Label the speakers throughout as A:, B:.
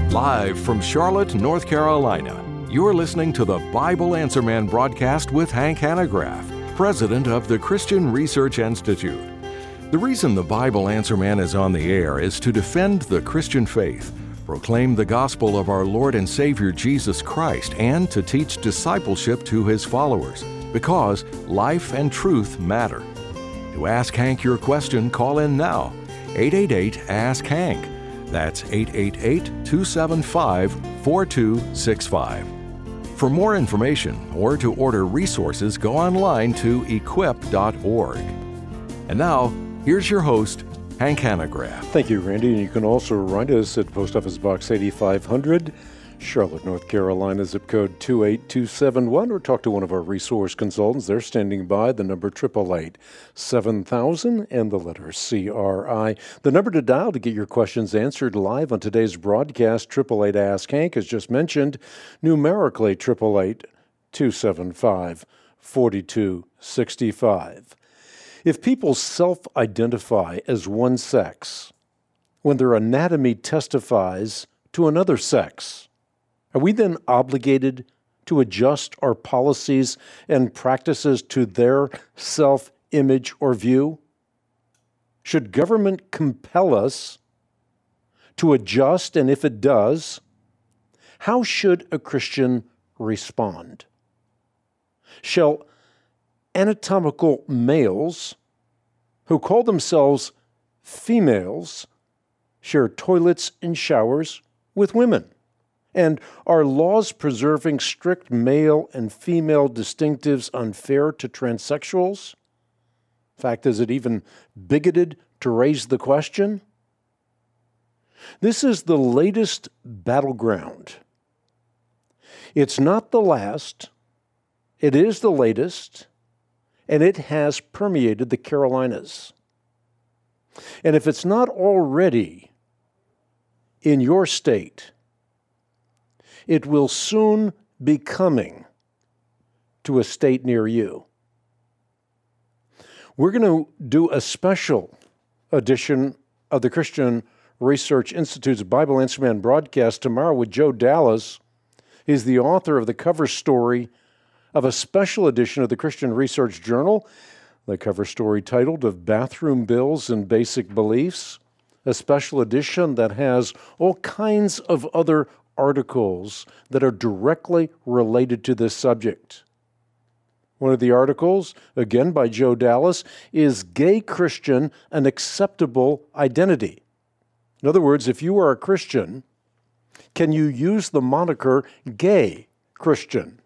A: Live from Charlotte, North Carolina, you're listening to the Bible Answer Man broadcast with Hank Hanegraaff, president of the Christian Research Institute. The reason the Bible Answer Man is on the air is to defend the Christian faith, proclaim the gospel of our Lord and Savior Jesus Christ, and to teach discipleship to His followers, because life and truth matter. To ask Hank your question, call in now. 888-ASK-HANK. That's 888-275-4265. For more information or to order resources, go online to equip.org. And now, here's your host, Hank Hanegraaff.
B: Thank you, Randy. And you can also write us at Post Office Box 8500, Charlotte, North Carolina, zip code 28271, or talk to one of our resource consultants. They're standing by, the number 888-7000 and the letter CRI. The number to dial to get your questions answered live on today's broadcast, 888-ASK-HANK, as just mentioned, numerically 888-275-4265. If people self-identify as one sex when their anatomy testifies to another sex, are we then obligated to adjust our policies and practices to their self-image or view? Should government compel us to adjust, and if it does, how should a Christian respond? Shall anatomical males who call themselves females share toilets and showers with women? And are laws preserving strict male and female distinctives unfair to transsexuals? In fact, is it even bigoted to raise the question? This is the latest battleground. It's not the last, it is the latest, and it has permeated the Carolinas. And if it's not already in your state, it will soon be coming to a state near you. We're going to do a special edition of the Christian Research Institute's Bible Answer Man broadcast tomorrow with Joe Dallas. He's the author of the cover story of a special edition of the Christian Research Journal, the cover story titled Of Bathroom Bills and Basic Beliefs, a special edition that has all kinds of other articles that are directly related to this subject. One of the articles, again by Joe Dallas, is Gay Christian, an Acceptable Identity. In other words, if you are a Christian, can you use the moniker gay Christian?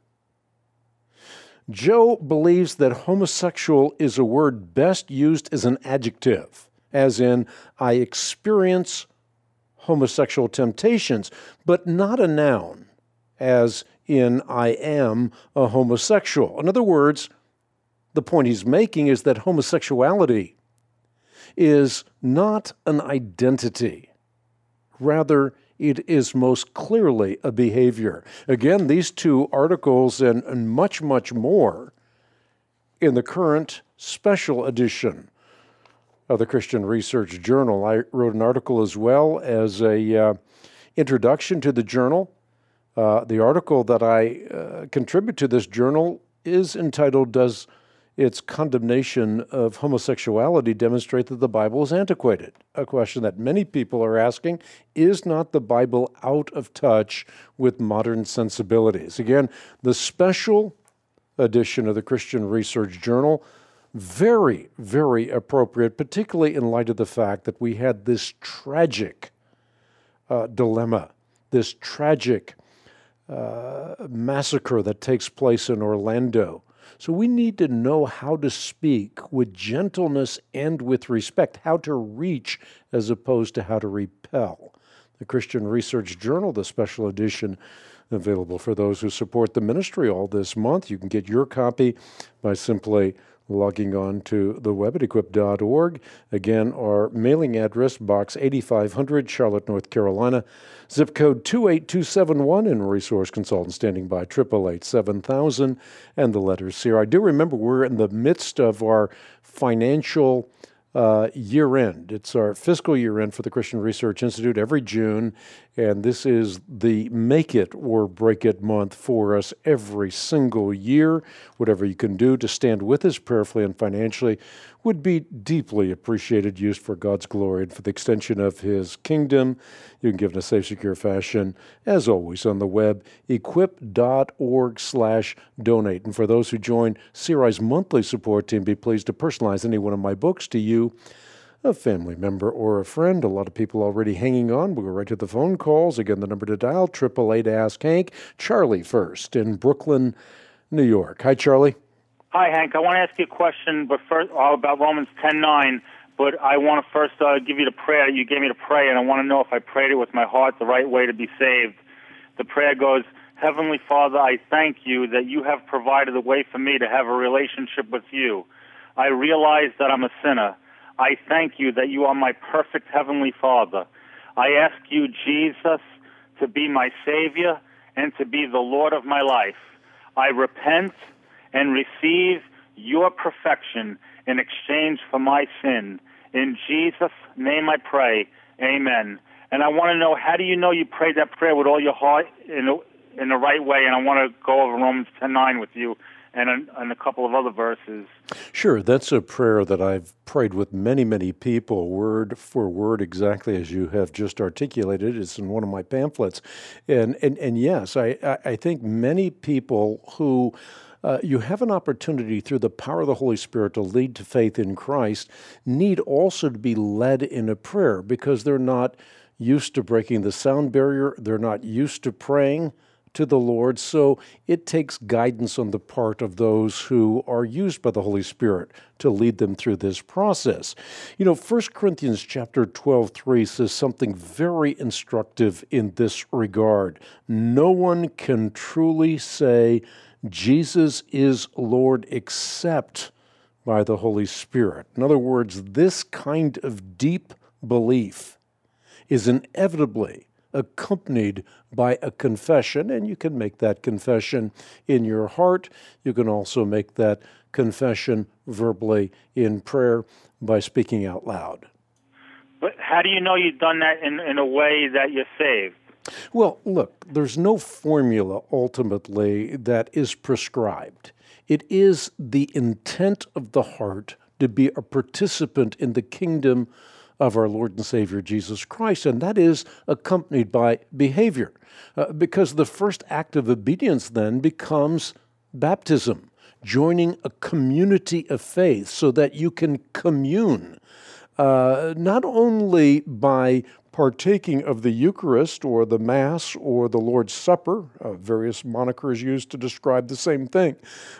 B: Joe believes that homosexual is a word best used as an adjective, as in, I experience homosexual temptations, but not a noun, as in, I am a homosexual. In other words, the point he's making is that homosexuality is not an identity. Rather, it is most clearly a behavior. Again, these two articles and much, much more in the current special edition of the Christian Research Journal. I wrote an article as well as a introduction to the journal. The article that I contribute to this journal is entitled, Does Its Condemnation of Homosexuality Demonstrate that the Bible is Antiquated? A question that many people are asking. Is not the Bible out of touch with modern sensibilities? Again, the special edition of the Christian Research Journal, very, very appropriate, particularly in light of the fact that we had this tragic dilemma, this tragic massacre that takes place in Orlando. So we need to know how to speak with gentleness and with respect, how to reach as opposed to how to repel. The Christian Research Journal, the special edition, available for those who support the ministry all this month. You can get your copy by simply logging on to the web at equip.org. Again, our mailing address, Box 8500, Charlotte, North Carolina, zip code 28271, and resource consultant standing by, 888-7000, and the letters CRI. I do remember we're in the midst of our financial year end. It's our fiscal year end for the Christian Research Institute every June, and this is the make it or break it month for us every single year. Whatever you can do to stand with us prayerfully and financially would be deeply appreciated, used for God's glory and for the extension of His kingdom. You can give in a safe, secure fashion, as always, on the web, equip.org/donate. And for those who join CRI's monthly support team, be pleased to personalize any one of my books to you, a family member or a friend. A lot of people already hanging on. We'll go right to the phone calls. Again, the number to dial, 888-ASK-HANK. Charlie first in Brooklyn, New York. Hi, Charlie.
C: Hi, Hank. I want to ask you a question, but first about Romans 10:9. But I want to first give you the prayer you gave me to pray, and I want to know if I prayed it with my heart the right way to be saved. The prayer goes, Heavenly Father, I thank you that you have provided a way for me to have a relationship with you. I realize that I'm a sinner. I thank you that you are my perfect Heavenly Father. I ask you, Jesus, to be my Savior and to be the Lord of my life. I repent and receive your perfection in exchange for my sin. In Jesus' name I pray, amen. And I want to know, how do you know you prayed that prayer with all your heart in the right way? And I want to go over Romans 10:9 with you and a couple of other verses.
B: Sure, that's a prayer that I've prayed with many, many people, word for word, exactly as you have just articulated. It's in one of my pamphlets. And yes, I think many people who you have an opportunity through the power of the Holy Spirit to lead to faith in Christ need also to be led in a prayer because they're not used to breaking the sound barrier. They're not used to praying to the Lord. So it takes guidance on the part of those who are used by the Holy Spirit to lead them through this process. 1 Corinthians chapter 12:3 says something very instructive in this regard. No one can truly say Jesus is Lord except by the Holy Spirit. In other words, this kind of deep belief is inevitably accompanied by a confession, and you can make that confession in your heart. You can also make that confession verbally in prayer by speaking out loud.
C: But how do you know you've done that in a way that you're saved?
B: Well, look, there's no formula ultimately that is prescribed. It is the intent of the heart to be a participant in the kingdom of our Lord and Savior Jesus Christ, and that is accompanied by behavior, because the first act of obedience then becomes baptism, joining a community of faith so that you can commune, not only by partaking of the Eucharist or the Mass or the Lord's Supper, various monikers used to describe the same thing,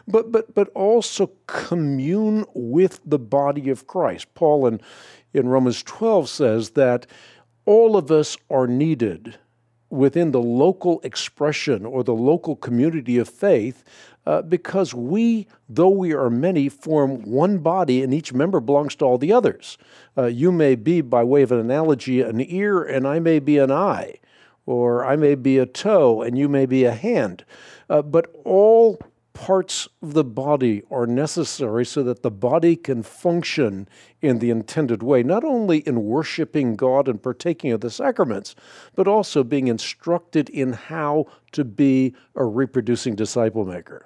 B: but also commune with the body of Christ. Paul in Romans 12 says that all of us are needed within the local expression or the local community of faith because we, though we are many, form one body and each member belongs to all the others. You may be, by way of an analogy, an ear and I may be an eye, or I may be a toe and you may be a hand. But all parts of the body are necessary so that the body can function in the intended way, not only in worshiping God and partaking of the sacraments, but also being instructed in how to be a reproducing disciple maker.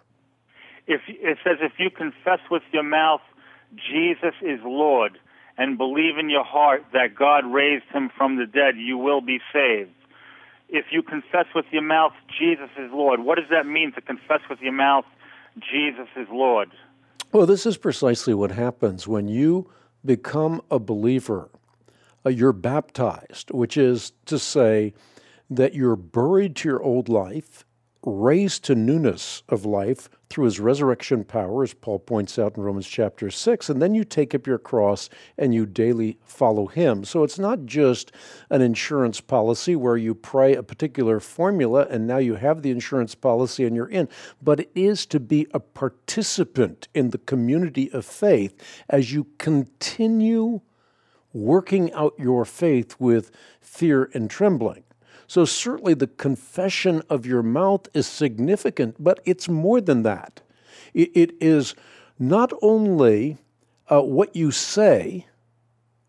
C: It says, if you confess with your mouth Jesus is Lord and believe in your heart that God raised him from the dead, you will be saved. If you confess with your mouth Jesus is Lord, what does that mean to confess with your mouth Jesus is Lord?
B: Well, this is precisely what happens when you become a believer. You're baptized, which is to say that you're buried to your old life, raised to newness of life through his resurrection power, as Paul points out in Romans chapter 6, and then you take up your cross and you daily follow him. So it's not just an insurance policy where you pray a particular formula and now you have the insurance policy and you're in, but it is to be a participant in the community of faith as you continue working out your faith with fear and trembling. So certainly the confession of your mouth is significant, but it's more than that. It is not only what you say,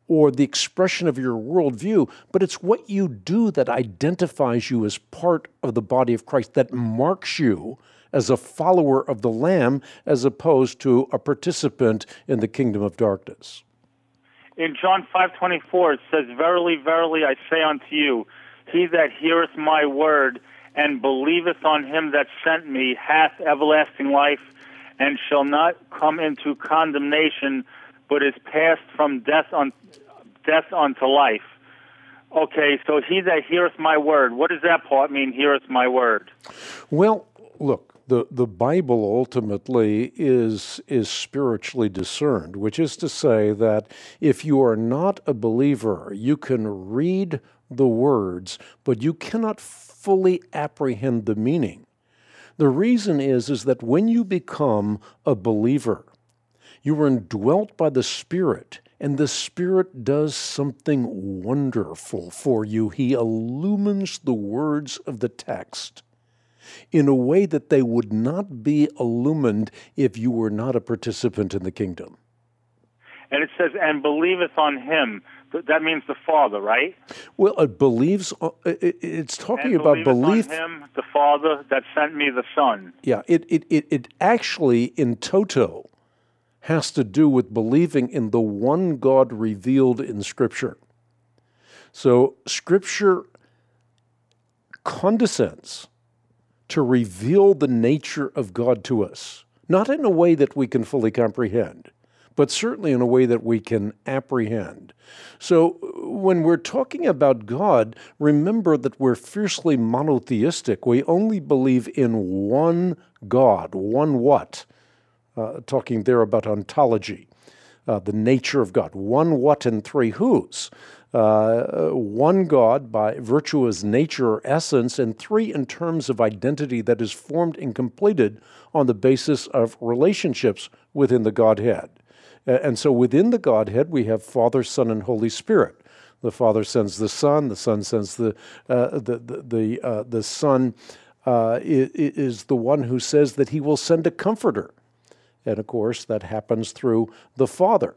B: or the expression of your worldview, but it's what you do that identifies you as part of the body of Christ, that marks you as a follower of the Lamb as opposed to a participant in the kingdom of darkness.
C: In John 5:24, it says, "Verily, verily, I say unto you, he that heareth my word and believeth on him that sent me hath everlasting life, and shall not come into condemnation, but is passed from death unto life." Okay, so he that heareth my word, what does that part mean, heareth my word?
B: Well, look, the Bible ultimately is spiritually discerned, which is to say that if you are not a believer, you can read the words, but you cannot fully apprehend the meaning. The reason is that when you become a believer, you are indwelt by the Spirit, and the Spirit does something wonderful for you. He illumines the words of the text in a way that they would not be illumined if you were not a participant in the kingdom.
C: And it says, "and believeth on him." That means the Father, right?
B: Well, it believes. It's talking
C: and
B: about belief.
C: On him, the Father that sent me the Son.
B: Yeah, it actually in toto has to do with believing in the one God revealed in Scripture. So Scripture condescends to reveal the nature of God to us, not in a way that we can fully comprehend, but certainly in a way that we can apprehend. So when we're talking about God, remember that we're fiercely monotheistic. We only believe in one God, one what? Talking there about ontology, the nature of God. One what and three whos. One God by virtue of his nature or essence, and three in terms of identity that is formed and completed on the basis of relationships within the Godhead. And so within the Godhead, we have Father, Son, and Holy Spirit. The Father sends the Son sends the Son is the one who says that he will send a comforter. And of course, that happens through the Father.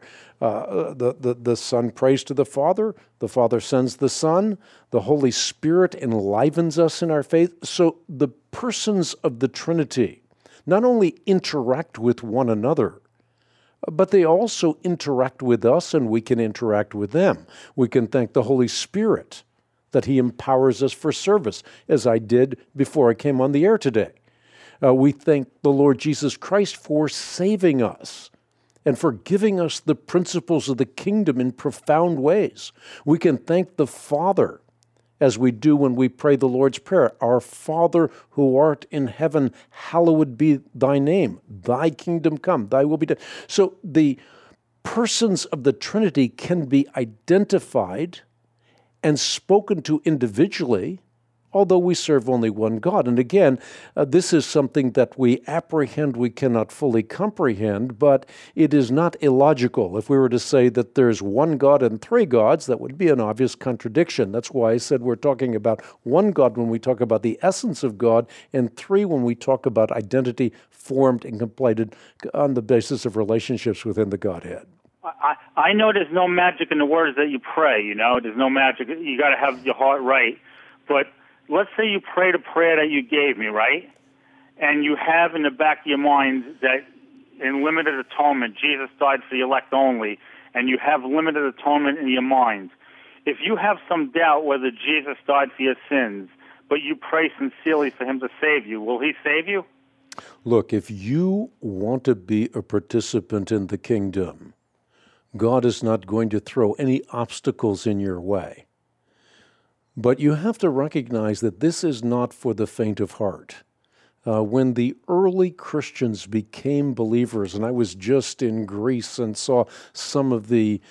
B: The Son prays to the Father sends the Son, the Holy Spirit enlivens us in our faith. So the persons of the Trinity not only interact with one another, but they also interact with us, and we can interact with them. We can thank the Holy Spirit that he empowers us for service, as I did before I came on the air today. We thank the Lord Jesus Christ for saving us and for giving us the principles of the kingdom in profound ways. We can thank the Father as we do when we pray the Lord's Prayer. Our Father who art in heaven, hallowed be thy name. Thy kingdom come, thy will be done. So the persons of the Trinity can be identified and spoken to individually, although we serve only one God. And again, this is something that we apprehend, we cannot fully comprehend, but it is not illogical. If we were to say that there's one God and three gods, that would be an obvious contradiction. That's why I said we're talking about one God when we talk about the essence of God, and three when we talk about identity formed and completed on the basis of relationships within the Godhead.
C: I know there's no magic in the words that you pray, There's no magic. You got to have your heart right. But let's say you pray the prayer that you gave me, right? And you have in the back of your mind that in limited atonement, Jesus died for the elect only, and you have limited atonement in your mind. If you have some doubt whether Jesus died for your sins, but you pray sincerely for him to save you, will he save you?
B: Look, if you want to be a participant in the kingdom, God is not going to throw any obstacles in your way. But you have to recognize that this is not for the faint of heart. When the early Christians became believers, and I was just in Greece and saw some of the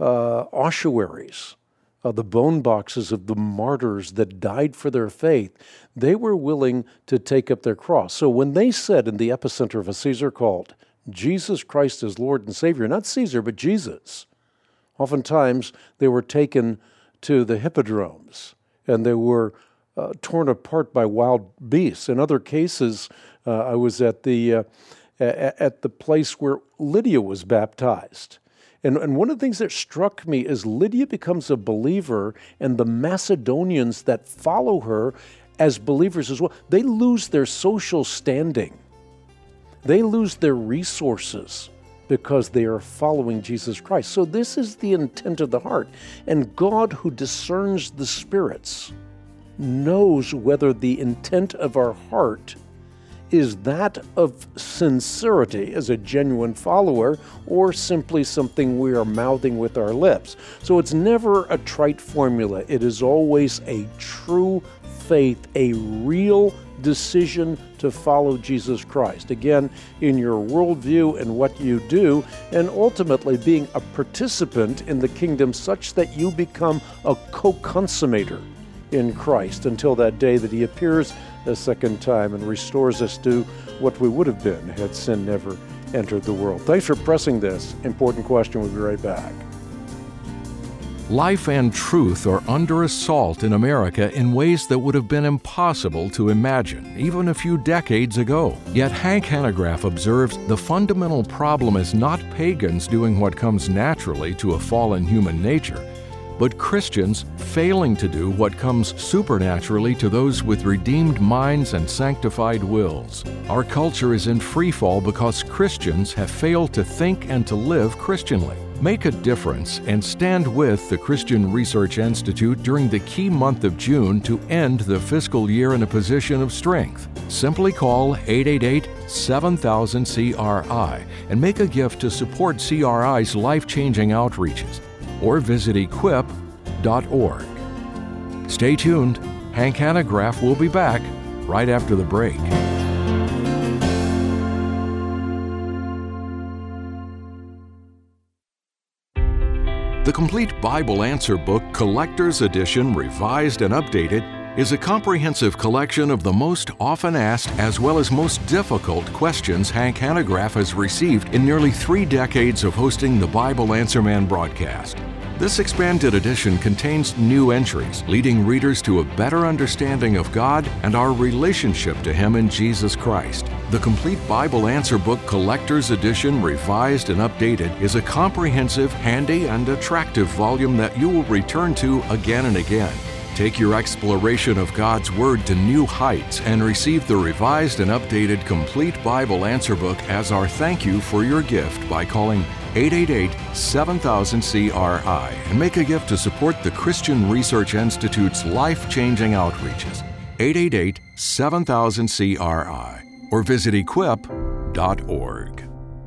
B: ossuaries, the bone boxes of the martyrs that died for their faith, they were willing to take up their cross. So when they said in the epicenter of a Caesar cult, Jesus Christ is Lord and Savior, not Caesar, but Jesus, oftentimes they were taken to the hippodromes, and they were torn apart by wild beasts. In other cases, I was at the place where Lydia was baptized, And one of the things that struck me is Lydia becomes a believer, and the Macedonians that follow her as believers as well, they lose their social standing. They lose their resources because they are following Jesus Christ. So this is the intent of the heart. And God, who discerns the spirits, knows whether the intent of our heart is that of sincerity as a genuine follower or simply something we are mouthing with our lips. So it's never a trite formula. It is always a true faith, a real decision to follow Jesus Christ. Again, in your worldview and what you do, and ultimately being a participant in the kingdom such that you become a co-consummator in Christ until that day that He appears a second time and restores us to what we would have been had sin never entered the world. Thanks for pressing this important question. We'll be right back.
A: Life and truth are under assault in America in ways that would have been impossible to imagine even a few decades ago. Yet Hank Hanegraaff observes the fundamental problem is not pagans doing what comes naturally to a fallen human nature, but Christians failing to do what comes supernaturally to those with redeemed minds and sanctified wills. Our culture is in freefall because Christians have failed to think and to live Christianly. Make a difference and stand with the Christian Research Institute during the key month of June to end the fiscal year in a position of strength. Simply call 888-7000-CRI and make a gift to support CRI's life-changing outreaches, or visit equip.org. Stay tuned. Hank Hanegraaff will be back right after the break. The Complete Bible Answer Book Collector's Edition, Revised and Updated, is a comprehensive collection of the most often asked as well as most difficult questions Hank Hanegraaff has received in nearly 3 decades of hosting the Bible Answer Man broadcast. This expanded edition contains new entries, leading readers to a better understanding of God and our relationship to Him in Jesus Christ. The Complete Bible Answer Book Collector's Edition, Revised and Updated, is a comprehensive, handy, and attractive volume that you will return to again and again. Take your exploration of God's Word to new heights and receive the revised and updated Complete Bible Answer Book as our thank you for your gift by calling 888-7000-CRI and make a gift to support the Christian Research Institute's life-changing outreaches. 888-7000-CRI or visit equip.org.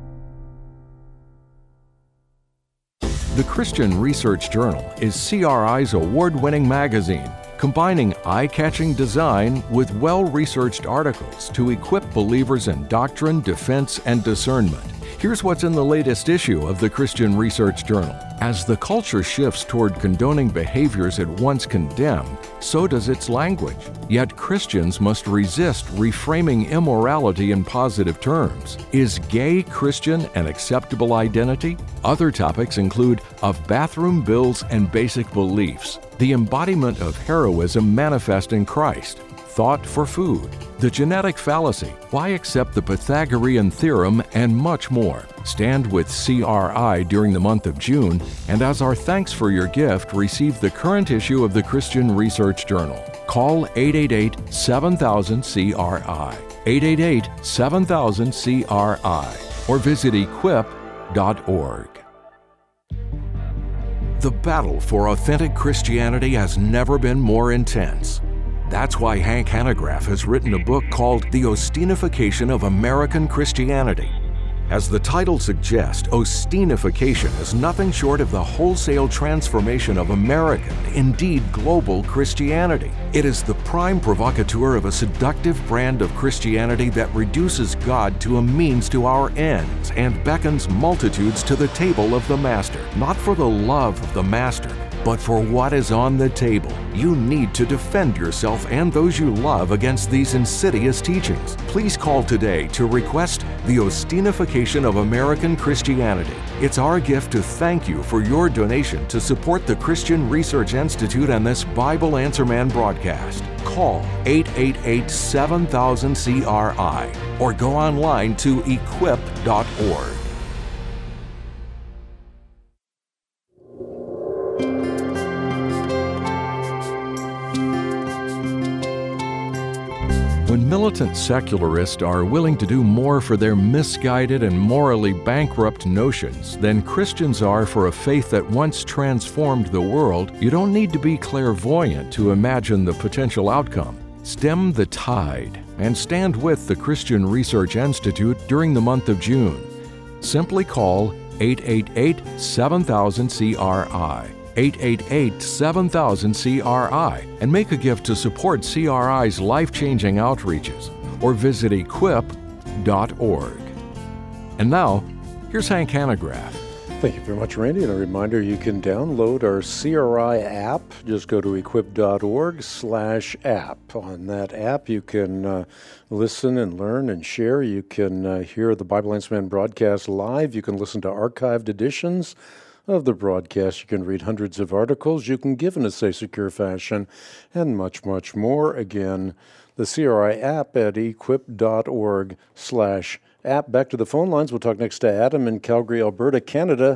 A: The Christian Research Journal is CRI's award-winning magazine, combining eye-catching design with well-researched articles to equip believers in doctrine, defense, and discernment. Here's what's in the latest issue of the Christian Research Journal. As the culture shifts toward condoning behaviors it once condemned, so does its language. Yet Christians must resist reframing immorality in positive terms. Is gay Christian an acceptable identity? Other topics include of bathroom bills and basic beliefs, the embodiment of heroism manifest in Christ, thought for food, the genetic fallacy, why accept the Pythagorean theorem, and much more. Stand with CRI during the month of June, and as our thanks for your gift, receive the current issue of the Christian Research Journal. Call 888-7000-CRI, 888-7000-CRI, or visit equip.org. The battle for authentic Christianity has never been more intense. That's why Hank Hanegraaff has written a book called The Ostinification of American Christianity. As the title suggests, Ostinification is nothing short of the wholesale transformation of American, indeed global, Christianity. It is the prime provocateur of a seductive brand of Christianity that reduces God to a means to our ends and beckons multitudes to the table of the Master, not for the love of the Master, but for what is on the table. You need to defend yourself and those you love against these insidious teachings. Please call today to request The Ostinification of American Christianity. It's our gift to thank you for your donation to support the Christian Research Institute and this Bible Answer Man broadcast. Call 888-7000-CRI or go online to equip.org. militant secularists are willing to do more for their misguided and morally bankrupt notions than Christians are for a faith that once transformed the world, you don't need to be clairvoyant to imagine the potential outcome. Stem the tide and stand with the Christian Research Institute during the month of June. Simply call 888-7000-CRI. 888-7000-CRI and make a gift to support CRI's life-changing outreaches or visit equip.org. And now, here's Hank Hanegraaff.
B: Thank you very much, Randy. And a reminder, you can download our CRI app. Just go to equip.org/app. On that app, you can listen and learn and share. You can hear the Bible Answer Man broadcast live. You can listen to archived editions of the broadcast. You can read hundreds of articles. You can give in a safe, secure fashion, and much, much more. Again, the CRI app at equip.org/app. Back to the phone lines. We'll talk next to Adam in Calgary, Alberta, Canada.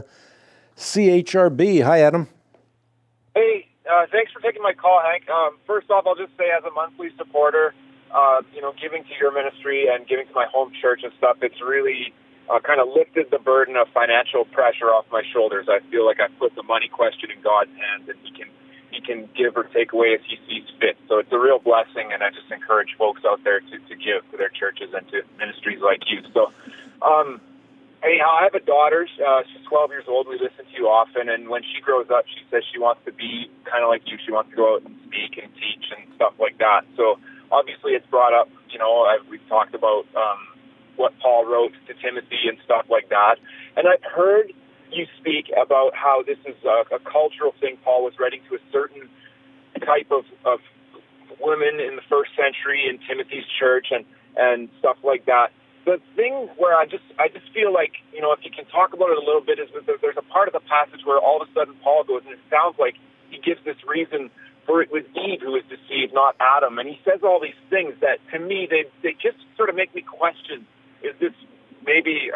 B: CHRB. Hi, Adam.
D: Hey, thanks for taking my call, Hank. First off, I'll just say as a monthly supporter, giving to your ministry and giving to my home church and stuff, it's really kind of lifted the burden of financial pressure off my shoulders. I feel like I've put the money question in God's hands, and He can give or take away as He sees fit. So it's a real blessing, and I just encourage folks out there to give to their churches and to ministries like you. So, anyhow, I have a daughter. She's 12 years old. We listen to you often, and when she grows up, she says she wants to be kind of like you. She wants to go out and speak and teach and stuff like that. So obviously, it's brought up. We've talked about what Paul wrote to Timothy and stuff like that. And I've heard you speak about how this is a cultural thing. Paul was writing to a certain type of women in the first century in Timothy's church and stuff like that. The thing where I just feel like, if you can talk about it a little bit, is that there's a part of the passage where all of a sudden Paul goes, and it sounds like he gives this reason for it was Eve who was deceived, not Adam. And he says all these things that, to me, they just sort of make me question, is this maybe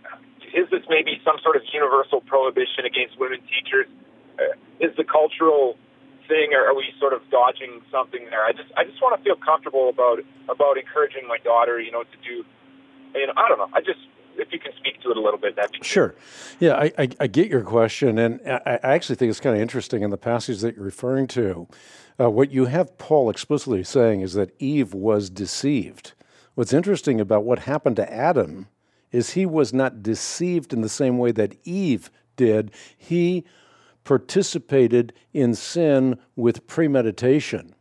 D: some sort of universal prohibition against women teachers? Is the cultural thing, or are we sort of dodging something there? I just want to feel comfortable about encouraging my daughter, to do. I don't know. If you can speak to it a little bit, that'd be good.
B: Sure. Yeah, I get your question, and I actually think it's kind of interesting in the passage that you're referring to. What you have Paul explicitly saying is that Eve was deceived. What's interesting about what happened to Adam is he was not deceived in the same way that Eve did. He participated in sin with premeditation.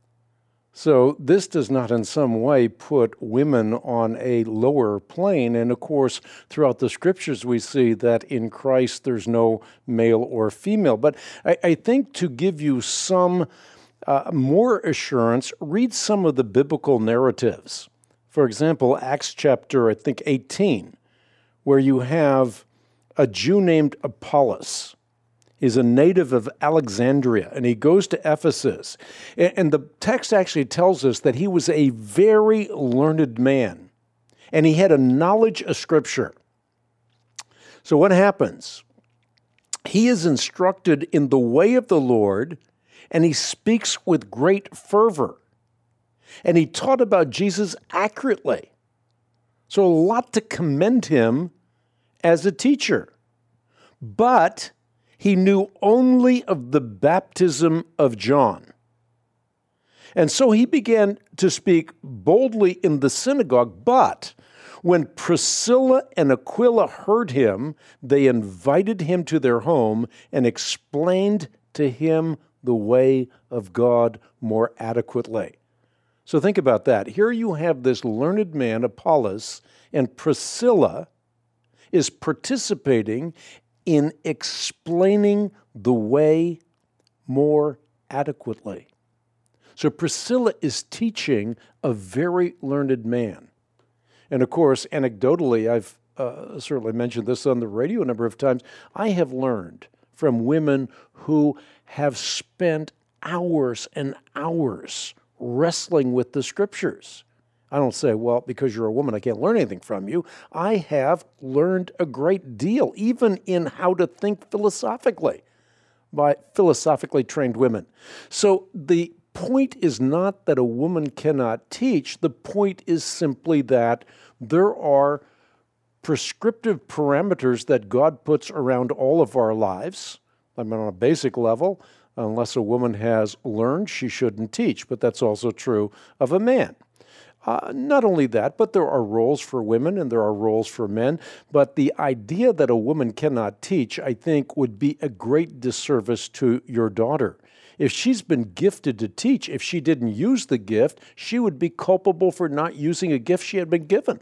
B: So this does not in some way put women on a lower plane. And of course, throughout the scriptures, we see that in Christ there's no male or female. But I think to give you some more assurance, read some of the biblical narratives. For example, Acts chapter, 18, where you have a Jew named Apollos. He's a native of Alexandria, and he goes to Ephesus. And the text actually tells us that he was a very learned man, and he had a knowledge of Scripture. So what happens? He is instructed in the way of the Lord, and he speaks with great fervor. And he taught about Jesus accurately. So a lot to commend him as a teacher. But he knew only of the baptism of John. And so he began to speak boldly in the synagogue. But when Priscilla and Aquila heard him, they invited him to their home and explained to him the way of God more adequately. So think about that. Here you have this learned man, Apollos, and Priscilla is participating in explaining the way more adequately. So Priscilla is teaching a very learned man. And of course, anecdotally, I've certainly mentioned this on the radio a number of times, I have learned from women who have spent hours and hours wrestling with the Scriptures. I don't say, well, because you're a woman, I can't learn anything from you. I have learned a great deal, even in how to think philosophically, by philosophically trained women. So the point is not that a woman cannot teach. The point is simply that there are prescriptive parameters that God puts around all of our lives. I mean, on a basic level, unless a woman has learned, she shouldn't teach, but that's also true of a man. Not only that, but there are roles for women and there are roles for men. But the idea that a woman cannot teach, I think, would be a great disservice to your daughter. If she's been gifted to teach, if she didn't use the gift, she would be culpable for not using a gift she had been given.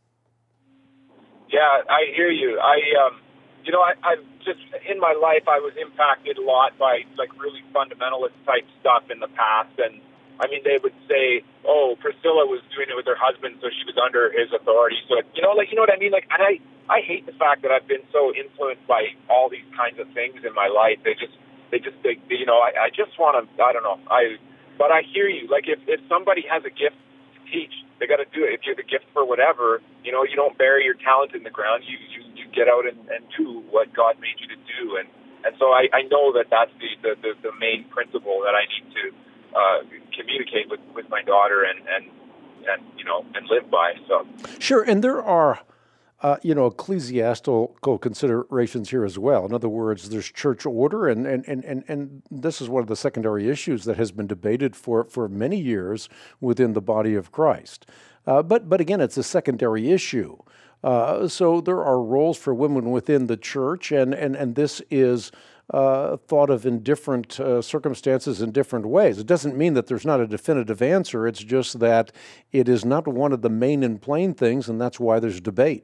D: Yeah, I hear you. I've just, in my life, I was impacted a lot by, like, really fundamentalist type stuff in the past. And, I mean, they would say, oh, Priscilla was doing it with her husband, so she was under his authority. So, you know what I mean? Like, and I hate the fact that I've been so influenced by all these kinds of things in my life. I just want to, I don't know. But I hear you. Like, if somebody has a gift to teach, they got to do it. If you have a gift for whatever, you don't bury your talent in the ground. You get out and do what God made you to do. And so I know that that's the main principle that I need to communicate with my daughter and live by. So
B: sure, and there are ecclesiastical considerations here as well. In other words, there's church order, and this is one of the secondary issues that has been debated for many years within the body of Christ. But again, it's a secondary issue. So there are roles for women within the church, and this is thought of in different circumstances in different ways. It doesn't mean that there's not a definitive answer. It's just that it is not one of the main and plain things, and that's why there's debate.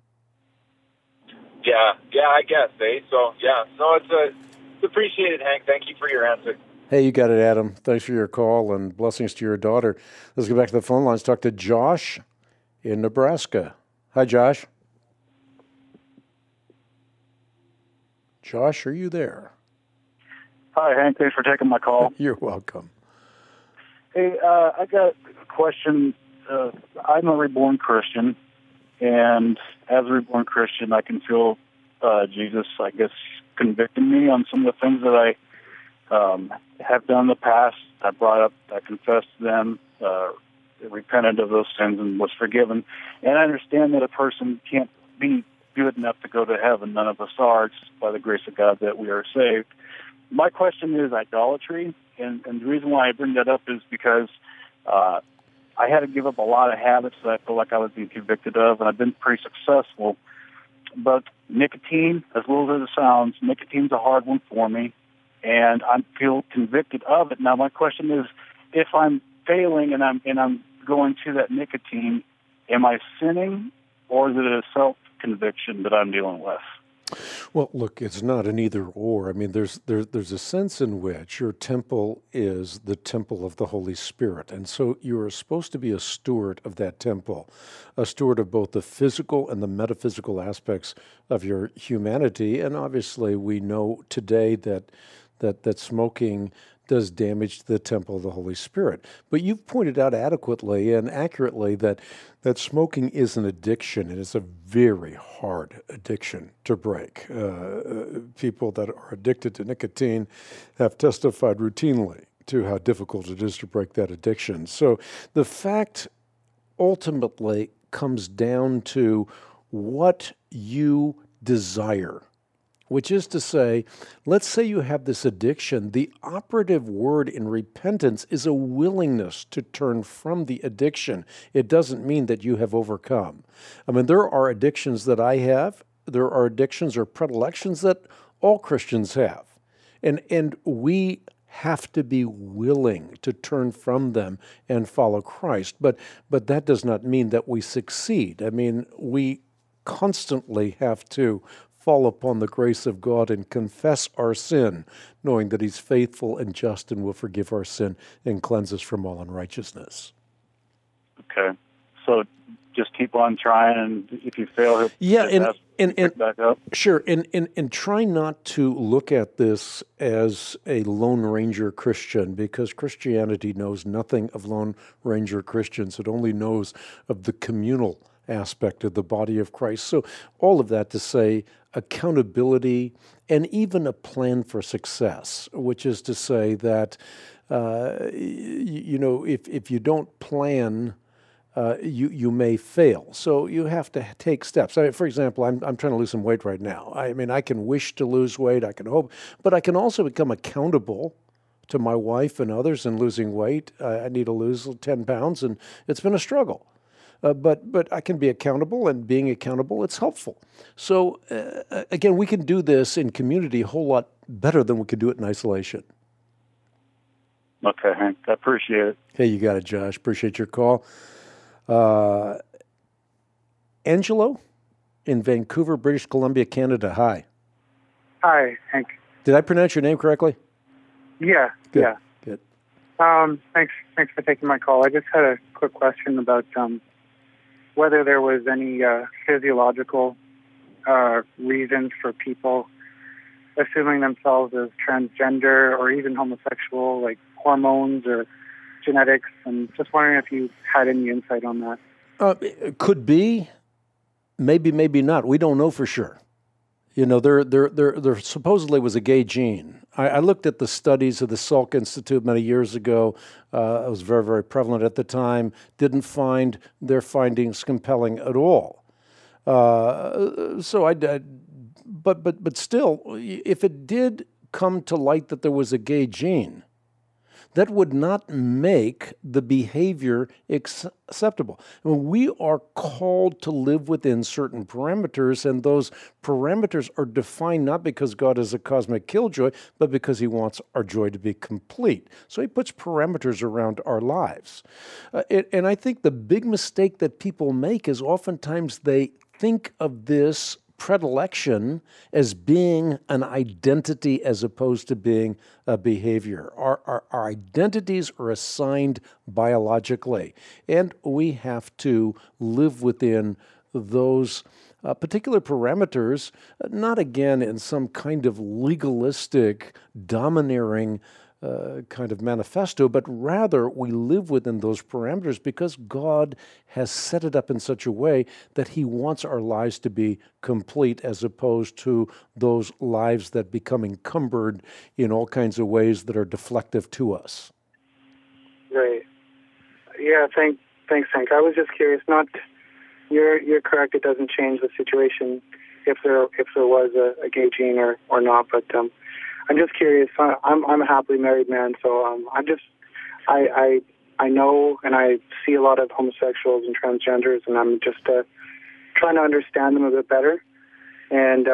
D: Yeah, I guess, So, yeah, no, it's appreciated, Hank. Thank you for your answer.
B: Hey, you got it, Adam. Thanks for your call, and blessings to your daughter. Let's go back to the phone lines. Talk to Josh in Nebraska. Hi, Josh. Josh, are you there?
E: Hi, Hank. Thanks for taking my call.
B: You're welcome.
E: Hey, I got a question. I'm a reborn Christian, and as a reborn Christian, I can feel Jesus, I guess, convicting me on some of the things that I have done in the past. I brought up, I confessed them, repented of those sins, and was forgiven. And I understand that a person can't be good enough to go to heaven. None of us are. It's by the grace of God that we are saved. My question is idolatry, and the reason why I bring that up is because I had to give up a lot of habits that I feel like I was being convicted of, and I've been pretty successful. But nicotine, as little as it sounds, nicotine's a hard one for me, and I feel convicted of it. Now, my question is, if I'm failing and I'm going to that nicotine, am I sinning, or is it a self-conviction that I'm dealing with?
B: Well, look, it's not an either or. I mean, there's a sense in which your temple is the temple of the Holy Spirit. And so you are supposed to be a steward of that temple, a steward of both the physical and the metaphysical aspects of your humanity. And obviously we know today that smoking does damage to the temple of the Holy Spirit. But you've pointed out adequately and accurately that smoking is an addiction, and it's a very hard addiction to break. People that are addicted to nicotine have testified routinely to how difficult it is to break that addiction. So the fact ultimately comes down to what you desire. Which is to say, let's say you have this addiction. The operative word in repentance is a willingness to turn from the addiction. It doesn't mean that you have overcome. I mean, there are addictions that I have. There are addictions or predilections that all Christians have. And we have to be willing to turn from them and follow Christ. But that does not mean that we succeed. I mean, we constantly have to fall upon the grace of God and confess our sin, knowing that He's faithful and just and will forgive our sin and cleanse us from all unrighteousness.
E: Okay. So just keep on trying, and if you fail, pick back up.
B: Sure, and try not to look at this as a Lone Ranger Christian, because Christianity knows nothing of Lone Ranger Christians. It only knows of the communal aspect of the body of Christ. So all of that to say accountability and even a plan for success, which is to say that if you don't plan, you may fail. So you have to take steps. For example, I'm trying to lose some weight right now. I can wish to lose weight, I can hope, but I can also become accountable to my wife and others in losing weight. I need to lose 10 pounds, and it's been a struggle. But I can be accountable, and being accountable, it's helpful. So again, we can do this in community a whole lot better than we could do it in isolation.
E: Okay, Hank, I appreciate it.
B: Hey, you got it, Josh. Appreciate your call. Angelo in Vancouver, British Columbia, Canada. Hi.
F: Hi, Hank.
B: Did I pronounce your name correctly?
F: Yeah.
B: Good.
F: Yeah.
B: Good.
F: Thanks for taking my call. I just had a quick question about whether there was any physiological reasons for people assuming themselves as transgender or even homosexual, like hormones or genetics, and just wondering if you had any insight on that.
B: It could be, maybe not. We don't know for sure. There supposedly was a gay gene. I looked at the studies of the Salk Institute many years ago. It was very, very prevalent at the time. Didn't find their findings compelling at all. But still, if it did come to light that there was a gay gene, that would not make the behavior acceptable. We are called to live within certain parameters, and those parameters are defined not because God is a cosmic killjoy, but because he wants our joy to be complete. So he puts parameters around our lives. And I think the big mistake that people make is oftentimes they think of this predilection as being an identity as opposed to being a behavior. Our identities are assigned biologically, and we have to live within those particular parameters, not again in some kind of legalistic, domineering kind of manifesto, but rather we live within those parameters because God has set it up in such a way that he wants our lives to be complete as opposed to those lives that become encumbered in all kinds of ways that are deflective to us.
F: Right. Yeah, thanks, Hank. I was just curious. You're correct, it doesn't change the situation if there was a gay gene or not, but I'm just curious. I'm a happily married man, so I know and I see a lot of homosexuals and transgenders, and I'm just trying to understand them a bit better. And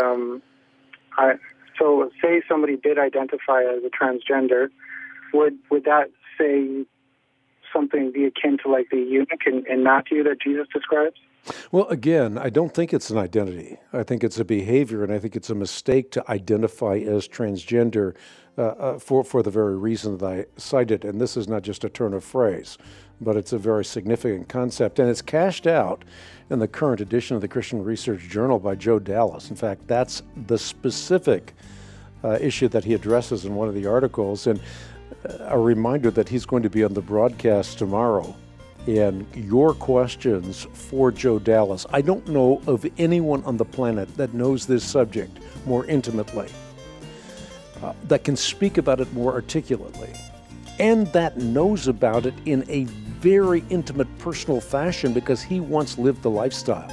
F: so say somebody did identify as a transgender, would that say something be akin to like the eunuch in Matthew that Jesus describes?
B: Well, again, I don't think it's an identity. I think it's a behavior, and I think it's a mistake to identify as transgender for the very reason that I cited. And this is not just a turn of phrase, but it's a very significant concept. And it's cashed out in the current edition of the Christian Research Journal by Joe Dallas. In fact, that's the specific issue that he addresses in one of the articles. And a reminder that he's going to be on the broadcast tomorrow. And your questions for Joe Dallas. I don't know of anyone on the planet that knows this subject more intimately, that can speak about it more articulately, and that knows about it in a very intimate, personal fashion because he once lived the lifestyle.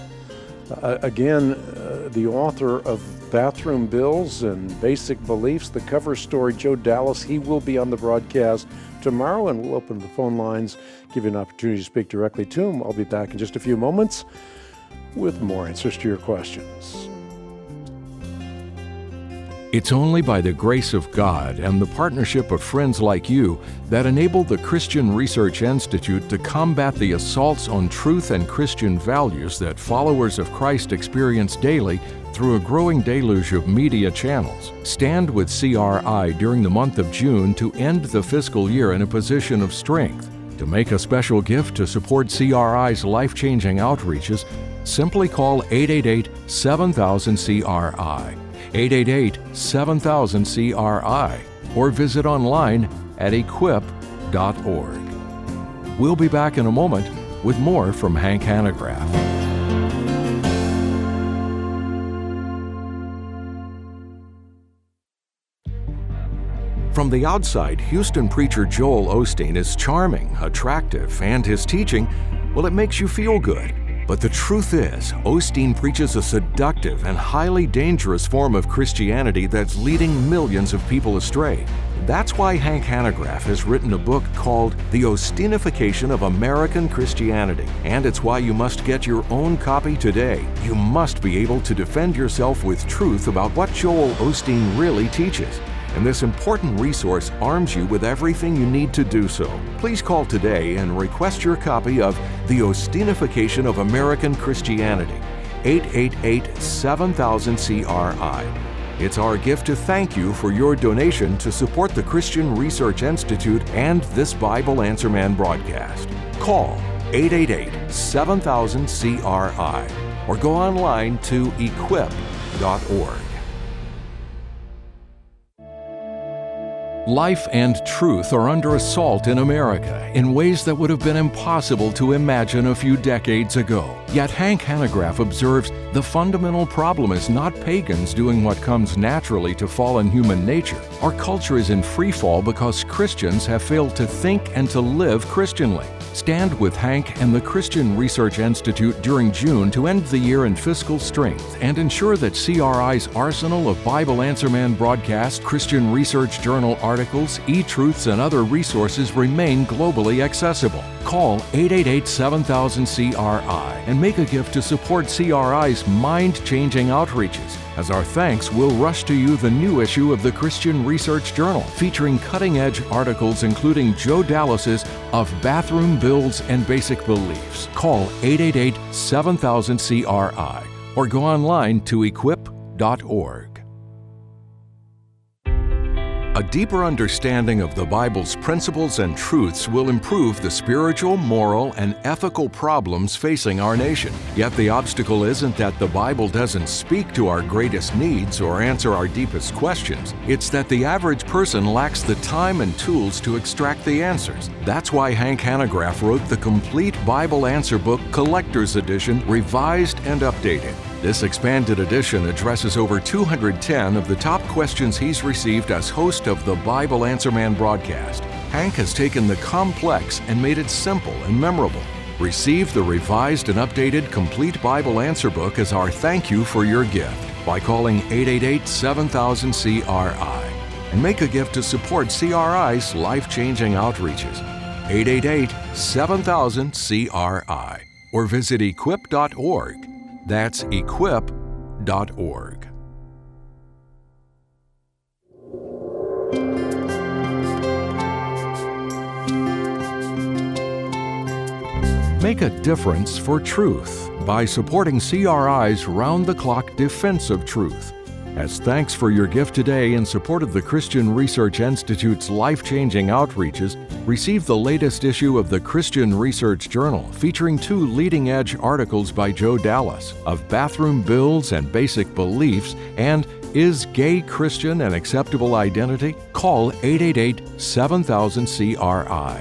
B: The author of Bathroom Bills and Basic Beliefs, the cover story, Joe Dallas, he will be on the broadcast tomorrow, and we'll open the phone lines, give you an opportunity to speak directly to him. I'll be back in just a few moments with more answers to your questions.
A: It's only by the grace of God and the partnership of friends like you that enable the Christian Research Institute to combat the assaults on truth and Christian values that followers of Christ experience daily through a growing deluge of media channels. Stand with CRI during the month of June to end the fiscal year in a position of strength. To make a special gift to support CRI's life-changing outreaches, simply call 888-7000-CRI. 888-7000-CRI, or visit online at equip.org. We'll be back in a moment with more from Hank Hanegraaff. From the outside, Houston preacher Joel Osteen is charming, attractive, and his teaching, well, it makes you feel good. But the truth is, Osteen preaches a seductive and highly dangerous form of Christianity that's leading millions of people astray. That's why Hank Hanegraaff has written a book called The Osteenification of American Christianity. And it's why you must get your own copy today. You must be able to defend yourself with truth about what Joel Osteen really teaches. And this important resource arms you with everything you need to do so. Please call today and request your copy of The Osteenification of American Christianity, 888-7000-CRI. It's our gift to thank you for your donation to support the Christian Research Institute and this Bible Answer Man broadcast. Call 888-7000-CRI or go online to equip.org. Life and truth are under assault in America in ways that would have been impossible to imagine a few decades ago. Yet Hank Hanegraaff observes the fundamental problem is not pagans doing what comes naturally to fallen human nature. Our culture is in free fall because Christians have failed to think and to live Christianly. Stand with Hank and the Christian Research Institute during June to end the year in fiscal strength and ensure that CRI's arsenal of Bible Answer Man broadcasts, Christian Research Journal articles, e-truths, and other resources remain globally accessible. Call 888-7000-CRI and make a gift to support CRI's mind-changing outreaches. As our thanks, we'll rush to you the new issue of the Christian Research Journal, featuring cutting-edge articles including Joe Dallas's Of Bathroom Bills and Basic Beliefs. Call 888-7000-CRI or go online to equip.org. A deeper understanding of the Bible's principles and truths will improve the spiritual, moral, and ethical problems facing our nation. Yet the obstacle isn't that the Bible doesn't speak to our greatest needs or answer our deepest questions. It's that the average person lacks the time and tools to extract the answers. That's why Hank Hanegraaff wrote the complete Bible Answer Book Collector's Edition, revised and updated. This expanded edition addresses over 210 of the top questions he's received as host of the Bible Answer Man broadcast. Hank has taken the complex and made it simple and memorable. Receive the revised and updated Complete Bible Answer Book as our thank you for your gift by calling 888-7000-CRI and make a gift to support CRI's life-changing outreaches. 888-7000-CRI or visit equip.org. That's equip.org. Make a difference for truth by supporting CRI's round-the-clock defense of truth. As thanks for your gift today in support of the Christian Research Institute's life-changing outreaches, receive the latest issue of the Christian Research Journal featuring 2 leading-edge articles by Joe Dallas of Bathroom Bills and Basic Beliefs and Is Gay Christian an Acceptable Identity? Call 888-7000-CRI,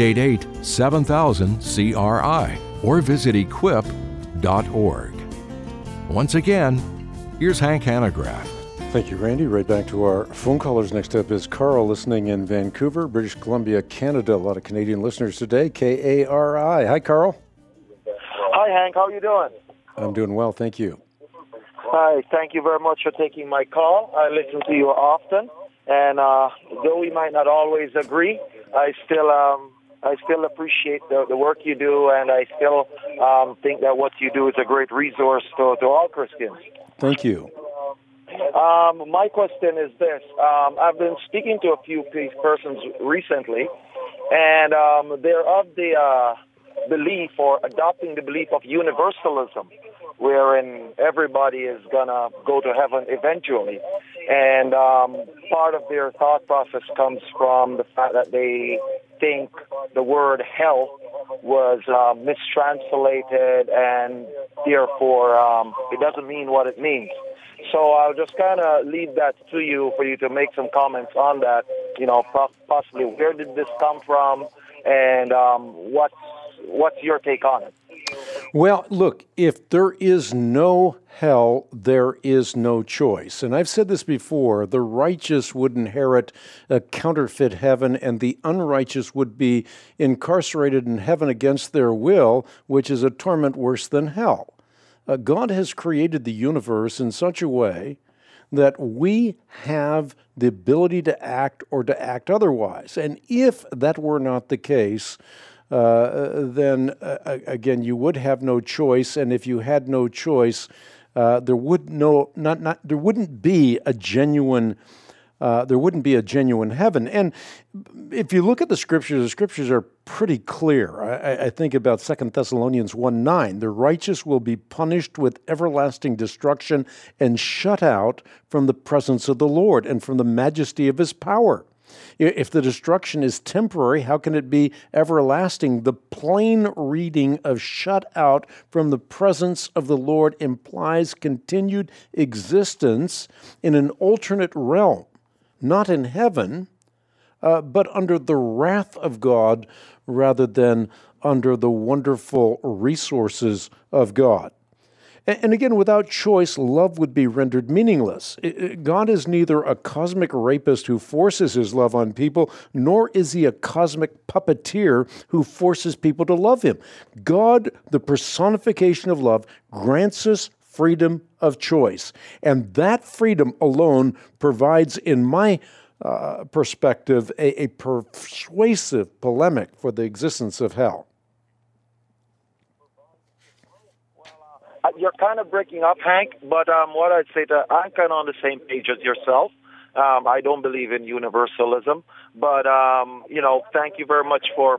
A: 888-7000-CRI, or visit equip.org. Once again, here's Hank Hanegraaff.
B: Thank you, Randy. Right back to our phone callers. Next up is Carl, listening in Vancouver, British Columbia, Canada. A lot of Canadian listeners today. KARI. Hi, Carl.
G: Hi, Hank. How are you doing?
B: I'm doing well, thank you.
G: Hi. Thank you very much for taking my call. I listen to you often, and though we might not always agree, I still appreciate the work you do, and I still think that what you do is a great resource to all Christians.
B: Thank you.
G: My question is this. I've been speaking to a few persons recently, and they're of the belief or adopting the belief of universalism, wherein everybody is going to go to heaven eventually. And part of their thought process comes from the fact that they think the word hell was mistranslated, and therefore it doesn't mean what it means. So I'll just kind of leave that to you for you to make some comments on that, possibly where did this come from, and what's your take on it?
B: Well, look, if there is no hell, there is no choice. And I've said this before, the righteous would inherit a counterfeit heaven, and the unrighteous would be incarcerated in heaven against their will, which is a torment worse than hell. God has created the universe in such a way that we have the ability to act or to act otherwise. And if that were not the case, then again, you would have no choice. And if you had no choice, there wouldn't be a genuine heaven. And if you look at the scriptures are pretty clear. I think about 2 Thessalonians 1:9. The righteous will be punished with everlasting destruction and shut out from the presence of the Lord and from the majesty of his power. If the destruction is temporary, how can it be everlasting? The plain reading of shut out from the presence of the Lord implies continued existence in an alternate realm, not in heaven, but under the wrath of God rather than under the wonderful resources of God. And again, without choice, love would be rendered meaningless. God is neither a cosmic rapist who forces his love on people, nor is he a cosmic puppeteer who forces people to love him. God, the personification of love, grants us freedom of choice. And that freedom alone provides, in my perspective, a persuasive polemic for the existence of hell.
G: You're kind of breaking up, Hank, but what I'd say that I'm kind of on the same page as yourself. I don't believe in universalism, but thank you very much for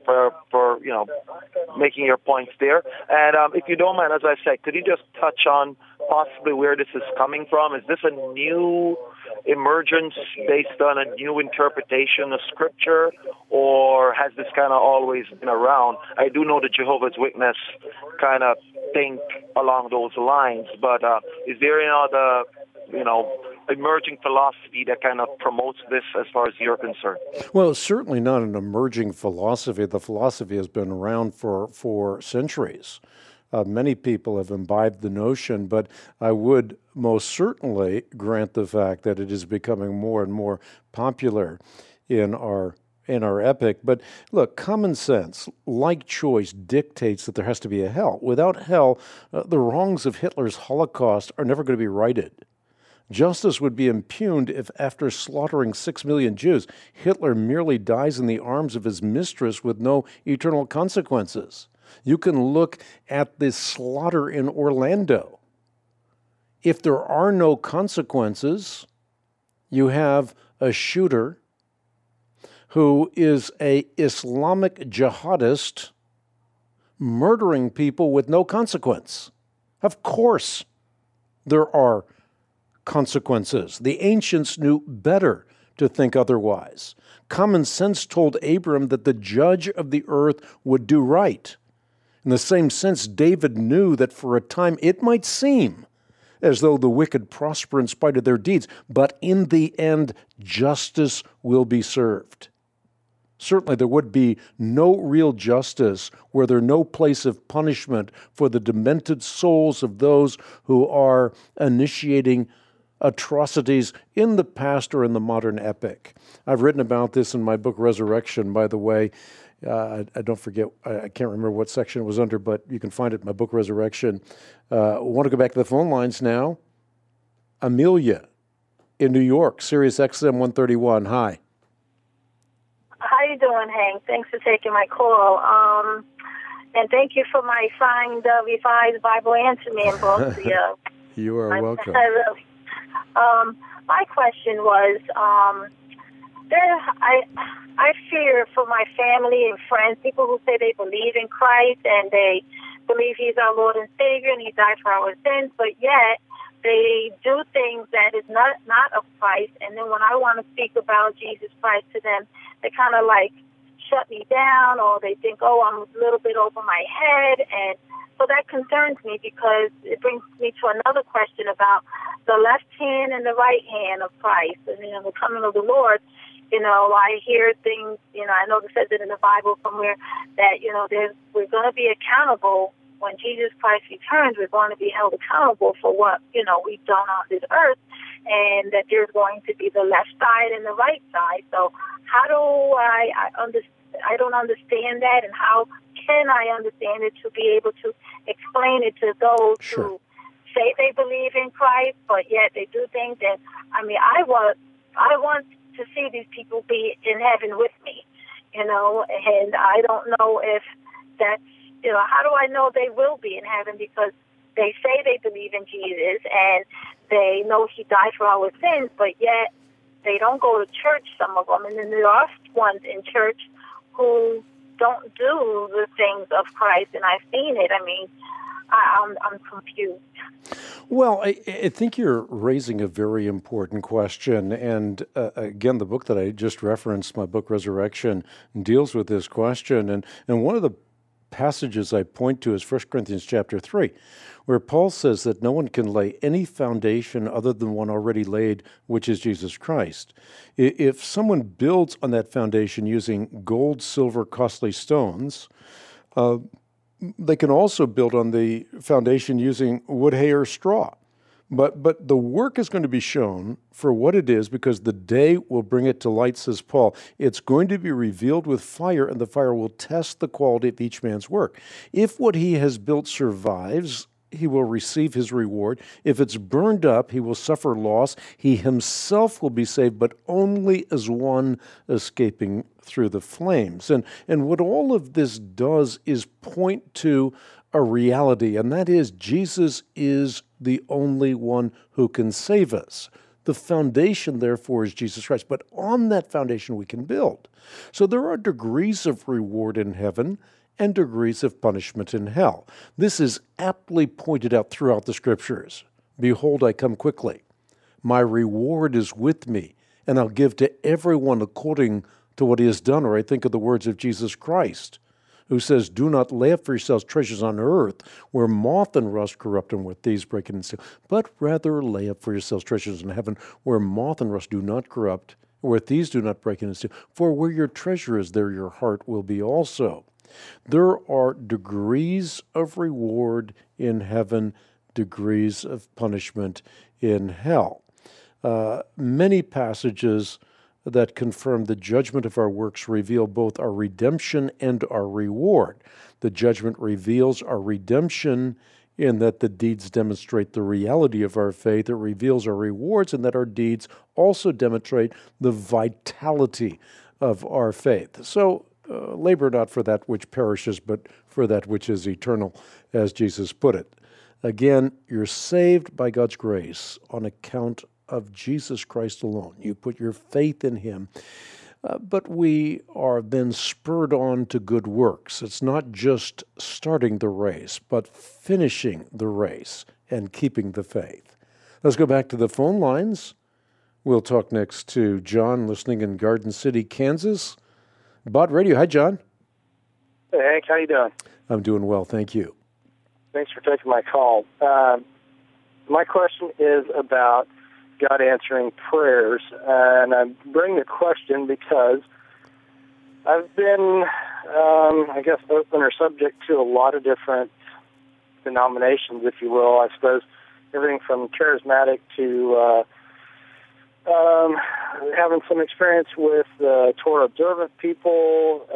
G: making your points there. And if you don't mind, as I said, could you just touch on possibly where this is coming from? Is this a new emergence based on a new interpretation of Scripture, or has this kind of always been around? I do know the Jehovah's Witness kind of think along those lines, but is there any other, emerging philosophy that kind of promotes this as far as you're concerned?
B: Well, it's certainly not an emerging philosophy. The philosophy has been around for centuries. Many people have imbibed the notion, but I would most certainly grant the fact that it is becoming more and more popular in our epoch. But look, common sense, like choice, dictates that there has to be a hell. Without hell, the wrongs of Hitler's Holocaust are never going to be righted. Justice would be impugned if, after slaughtering 6 million Jews, Hitler merely dies in the arms of his mistress with no eternal consequences. You can look at the slaughter in Orlando. If there are no consequences, you have a shooter who is an Islamic jihadist murdering people with no consequence. Of course, there are consequences. The ancients knew better to think otherwise. Common sense told Abram that the judge of the earth would do right. In the same sense, David knew that for a time it might seem as though the wicked prosper in spite of their deeds, but in the end, justice will be served. Certainly there would be no real justice were there no place of punishment for the demented souls of those who are initiating atrocities in the past or in the modern epoch. I've written about this in my book, Resurrection, by the way. I don't forget, I can't remember what section it was under, but you can find it in my book, Resurrection. I want to go back to the phone lines now. Amelia in New York, Sirius XM 131. Hi.
H: How you doing, Hank? Thanks for taking my call. And thank you for my signed Revised Bible Answer Man book.
B: You are welcome.
H: My question was, I fear for my family and friends, people who say they believe in Christ and they believe he's our Lord and Savior and he died for our sins, but yet they do things that is not of Christ. And then when I want to speak about Jesus Christ to them, they kind of like shut me down, or they think, oh, I'm a little bit over my head. And so that concerns me, because it brings me to another question about the left hand and the right hand of Christ. And, the coming of the Lord, I hear things, I know it says it in the Bible somewhere that, we're going to be accountable when Jesus Christ returns, we're going to be held accountable for what, we've done on this earth, and that there's going to be the left side and the right side. So how do I understand? I don't understand that, and how can I understand it to be able to explain it to those who say they believe in Christ, but yet they do things. And I want to see these people be in heaven with me, and I don't know if that's, how do I know they will be in heaven? Because they say they believe in Jesus and they know he died for our sins, but yet they don't go to church, some of them. And then there are ones in church who don't do the things of Christ, and I've seen it. I'm confused.
B: Well, I think you're raising a very important question. And again, the book that I just referenced, my book Resurrection, deals with this question. And one of the passages I point to is 1 Corinthians chapter 3, where Paul says that no one can lay any foundation other than one already laid, which is Jesus Christ. If someone builds on that foundation using gold, silver, costly stones, they can also build on the foundation using wood, hay, or straw. But the work is going to be shown for what it is, because the day will bring it to light, says Paul. It's going to be revealed with fire, and the fire will test the quality of each man's work. If what he has built survives, he will receive his reward. If it's burned up, he will suffer loss. He himself will be saved, but only as one escaping through the flames. And what all of this does is point to a reality, and that is Jesus is the only one who can save us. The foundation, therefore, is Jesus Christ. But on that foundation we can build. So there are degrees of reward in heaven and degrees of punishment in hell. This is aptly pointed out throughout the Scriptures. Behold, I come quickly. My reward is with me, and I'll give to everyone according to what he has done. Or I think of the words of Jesus Christ, who says, do not lay up for yourselves treasures on earth, where moth and rust corrupt and where thieves break in and steal, but rather lay up for yourselves treasures in heaven, where moth and rust do not corrupt, where thieves do not break in and steal. For where your treasure is, there your heart will be also. There are degrees of reward in heaven, degrees of punishment in hell. Many passages that confirm the judgment of our works reveal both our redemption and our reward. The judgment reveals our redemption in that the deeds demonstrate the reality of our faith. It reveals our rewards in that our deeds also demonstrate the vitality of our faith. So labor not for that which perishes, but for that which is eternal, as Jesus put it. Again, you're saved by God's grace on account of Jesus Christ alone. You put your faith in him. But we are then spurred on to good works. It's not just starting the race, but finishing the race and keeping the faith. Let's go back to the phone lines. We'll talk next to John, listening in Garden City, Kansas. Bott Radio. Hi, John.
I: Hey, Hank. How you doing?
B: I'm doing well, thank you.
I: Thanks for taking my call. My question is about God answering prayers, and I bring the question because I've been, open or subject to a lot of different denominations, if you will. I suppose everything from charismatic to having some experience with Torah observant people,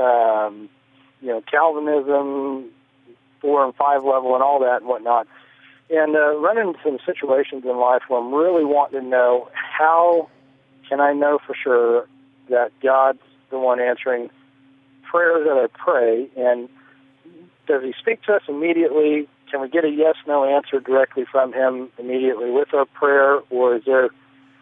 I: Calvinism, 4 and 5 level, and all that and whatnot. And run into some situations in life where I'm really wanting to know, how can I know for sure that God's the one answering prayers that I pray? And does he speak to us immediately? Can we get a yes-no answer directly from him immediately with our prayer? Or is there,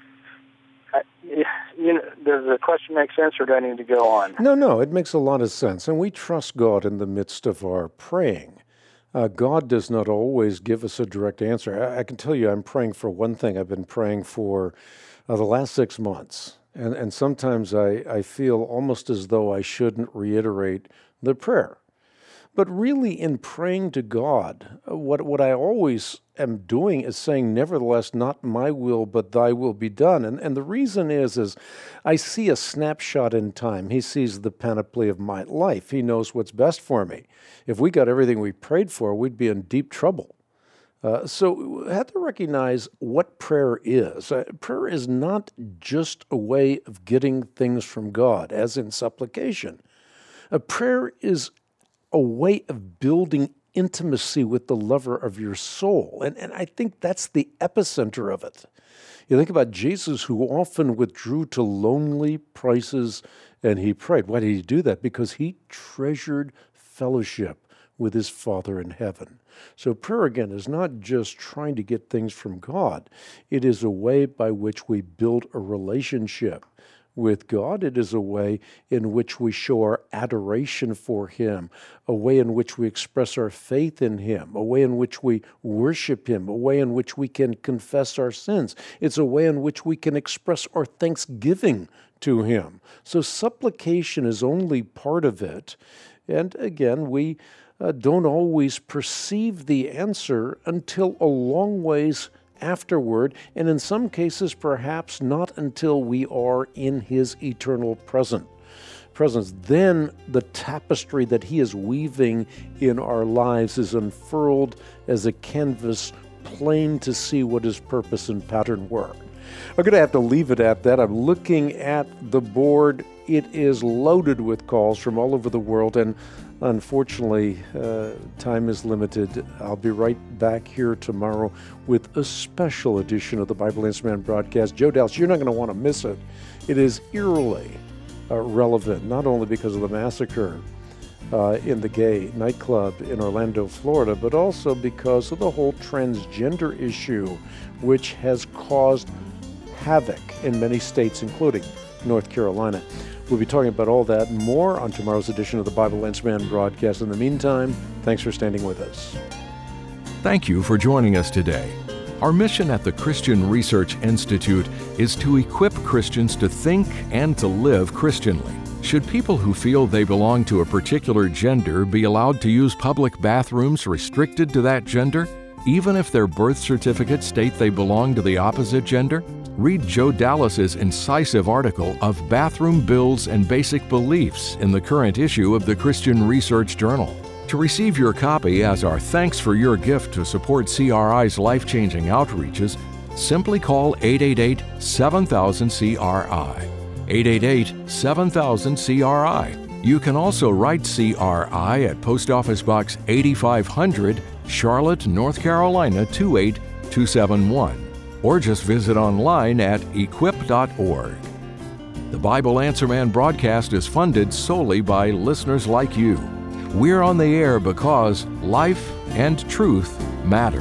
I: does the question make sense, or do I need to go on?
B: No, it makes a lot of sense. And we trust God in the midst of our praying. God does not always give us a direct answer. I can tell you I'm praying for one thing. I've been praying for the last 6 months. And sometimes I feel almost as though I shouldn't reiterate the prayer. But really, in praying to God, what I always am doing is saying, nevertheless, not my will, but thy will be done. And the reason is I see a snapshot in time. He sees the panoply of my life. He knows what's best for me. If we got everything we prayed for, we'd be in deep trouble. So we have to recognize what prayer is. Prayer is not just a way of getting things from God, as in supplication. Prayer is a way of building intimacy with the lover of your soul. And I think that's the epicenter of it. You think about Jesus, who often withdrew to lonely places and he prayed. Why did he do that? Because he treasured fellowship with his Father in heaven. So prayer, again, is not just trying to get things from God. It is a way by which we build a relationship with God. It is a way in which we show our adoration for Him, a way in which we express our faith in Him, a way in which we worship Him, a way in which we can confess our sins. It's a way in which we can express our thanksgiving to Him. So supplication is only part of it. And again, we don't always perceive the answer until a long ways afterward, and in some cases perhaps not until we are in His eternal presence. Then the tapestry that He is weaving in our lives is unfurled as a canvas, plain to see what His purpose and pattern were. I'm going to have to leave it at that. I'm looking at the board. It is loaded with calls from all over the world, and unfortunately, time is limited. I'll be right back here tomorrow with a special edition of the Bible Answer Man broadcast. Joe Dallas, you're not going to want to miss it. It is eerily relevant, not only because of the massacre in the gay nightclub in Orlando, Florida, but also because of the whole transgender issue, which has caused havoc in many states, including North Carolina. We'll be talking about all that and more on tomorrow's edition of the Bible Answer Man broadcast. In the meantime, thanks for standing with us.
A: Thank you for joining us today. Our mission at the Christian Research Institute is to equip Christians to think and to live Christianly. Should people who feel they belong to a particular gender be allowed to use public bathrooms restricted to that gender, even if their birth certificates state they belong to the opposite gender? Read Joe Dallas's incisive article of Bathroom Bills and Basic Beliefs in the current issue of the Christian Research Journal. To receive your copy as our thanks for your gift to support CRI's life-changing outreaches, simply call 888-7000-CRI. 888-7000-CRI. You can also write CRI at Post Office Box 8500, Charlotte, North Carolina 28271. Or just visit online at equip.org. The Bible Answer Man broadcast is funded solely by listeners like you. We're on the air because life and truth matter.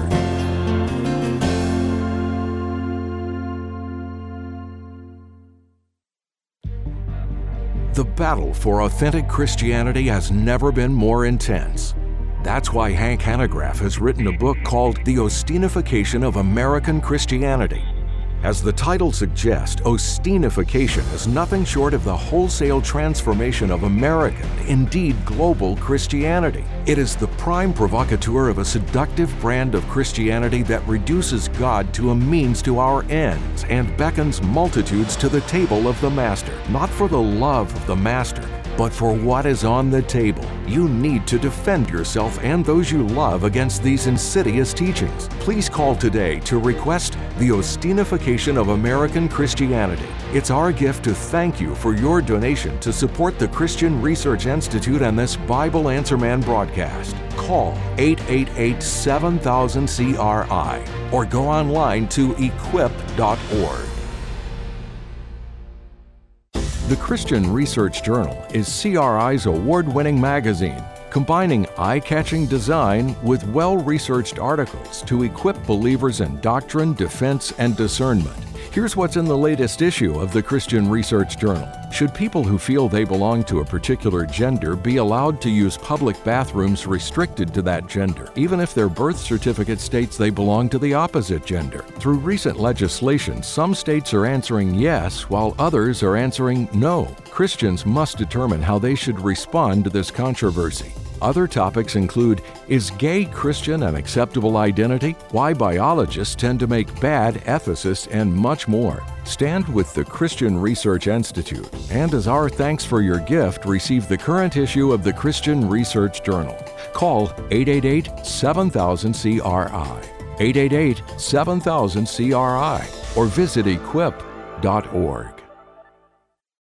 A: The battle for authentic Christianity has never been more intense. That's why Hank Hanegraaff has written a book called The Ostinification of American Christianity. As the title suggests, Ostinification is nothing short of the wholesale transformation of American, indeed global, Christianity. It is the prime provocateur of a seductive brand of Christianity that reduces God to a means to our ends and beckons multitudes to the table of the Master, not for the love of the Master, but for what is on the table. You need to defend yourself and those you love against these insidious teachings. Please call today to request The Ostinification of American Christianity. It's our gift to thank you for your donation to support the Christian Research Institute and this Bible Answer Man broadcast. Call 888-7000-CRI or go online to equip.org. The Christian Research Journal is CRI's award-winning magazine, combining eye-catching design with well-researched articles to equip believers in doctrine, defense, and discernment. Here's what's in the latest issue of the Christian Research Journal. Should people who feel they belong to a particular gender be allowed to use public bathrooms restricted to that gender, even if their birth certificate states they belong to the opposite gender? Through recent legislation, some states are answering yes, while others are answering no. Christians must determine how they should respond to this controversy. Other topics include, is gay Christian an acceptable identity? Why biologists tend to make bad ethicists, and much more. Stand with the Christian Research Institute, and as our thanks for your gift, receive the current issue of the Christian Research Journal. Call 888-7000-CRI, 888-7000-CRI, or visit equip.org.